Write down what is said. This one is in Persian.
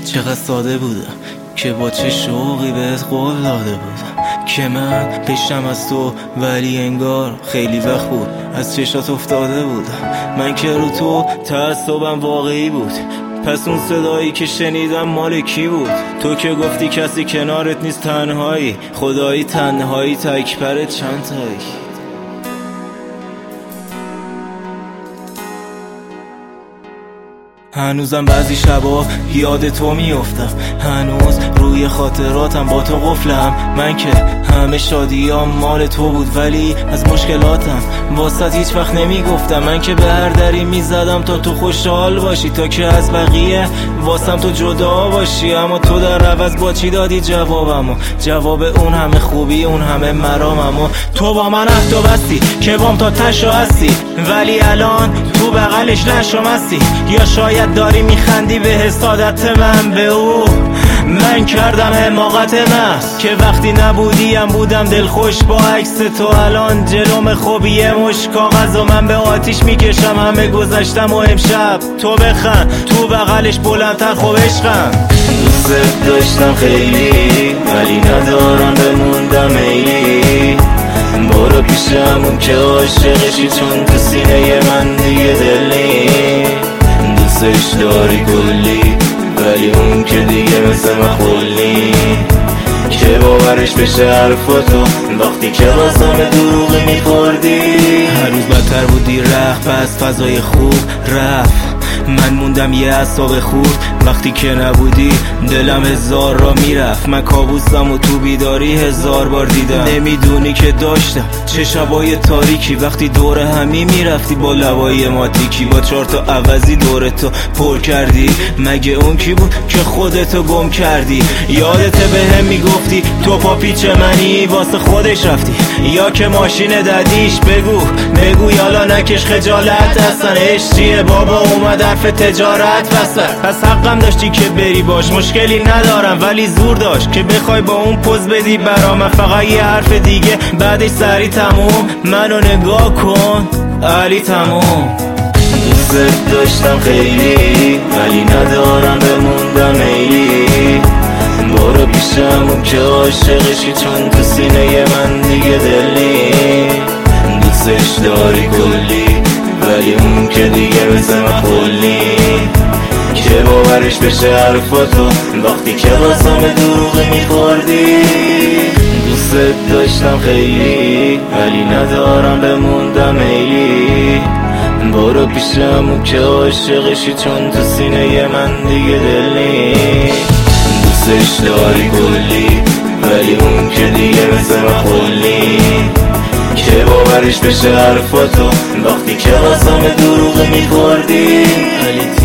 چقدر ساده بودم که با چه شوقی بهت قول داده بودم که من پیشم از تو، ولی انگار خیلی وقت بود از چشات افتاده بودم. من که رو تو تعصبم واقعی بود، پس اون صدایی که شنیدم مال کی بود؟ تو که گفتی کسی کنارت نیست، تنهایی خدایی تنهایی، تکبر چند تایی. هنوزم بعضی شبا یاد تو میافتم، هنوز روی خاطراتم با تو قفلم. من که همه شادیام مال تو بود، ولی از مشکلاتم واسط هیچ وقت نمیگفتم. من که به هر دری میزدم تا تو خوشحال باشی، تا که از بقیه واسم تو جدا باشی. اما تو در عوض با چی دادی جوابمو؟ جواب اون همه خوبی، اون همه مراممو. تو با من عهد و بستی که بام تا تشو هستی، ولی الان تو بغلش نشم هستی. یا شاید داری میخندی به حسادت من به او. من کردم حماقت محض که وقتی نبودیم بودم دلخوش با عکس تو. الان جلوم خوبیه مش کاغذ و من به آتیش میکشم همه گذشتم و امشب تو بخند تو بغلش بلندتر. خوب عشقم دوست داشتم خیلی، ولی ندارم بموندم ایلی. برو پیشمون که عاشقشی، چون تو سینه من دیگه دل نی. دوستش داری کلی، ولی اون که دیگه مثل مخولی، که باورش بشه حرفاتو وقتی که قسم دروغی میخوردی. هر روز بدتر بودی رفت، پس فضای خوب رفت. من موندم یه اعصاب خورد، وقتی که نبودی دلم هزار را میرفت. من کابوسم و تو بیداری هزار بار دیدم. نمیدونی که داشتم چه شبای تاریکی، وقتی دور همی میرفتی با لبای ماتیکی. با 4 تا عوضی دورتو پر کردی، مگه اون کی بود که خودتو گم کردی؟ یادت به هم میگفتی تو پاپیچ منی واسه خودش رفتی، یا که ماشین ددیش؟ بگو یالا نکش خجالت، اصلا عشقیه بابا اومد حرف تجارت وسط. پس حقم داشتی که بری باش، مشکلی ندارم، ولی زور داشت که بخوای با اون پوز بدی برام. فقط یه حرف دیگه بعدش سری تموم، منو نگاه کن علی تموم. دوست داشتم خیلی، ولی ندارم بموندم ایلی. برو پیشمون که عاشقشی، چون تو سینه من دیگه دل نی. دوستش داری کلی، ولی اون که دیگه مثل مخولی، که باورش بشه حرفاتو وقتی که قسم دروغی میخوردی. دوست داشتم خیلی، ولی ندارم بموندم ایلی. برو پیشمون که عاشقشی، چون تو سینه من دیگه دل نی. دوستش داری کلی، ولی اون که دیگه مثل مخولی، که باورش بشه حرفاتو وقتی که قسم دروغ میخوردی.